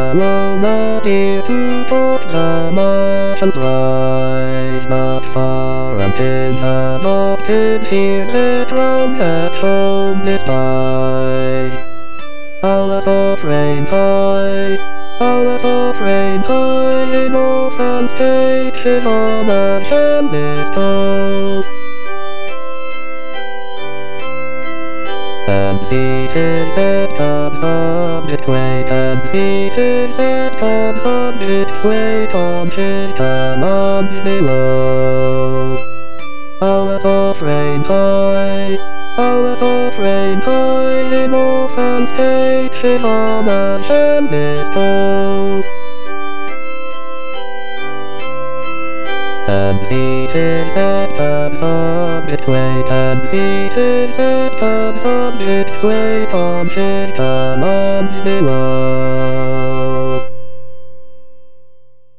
alone out here to talk the mountain rise not far and in the north can hear the drums at home despise. Hours of rain high, hours of rain high, in orphan's cages on a helmet toe. And see his head comes on its way, and see his head comes on its way, on his cannons below. Hours of rain high, hours of rain high, in orphan's cages on a helmet toe. And see his head comes on its way, and see his head comes on its way, on his cannons below.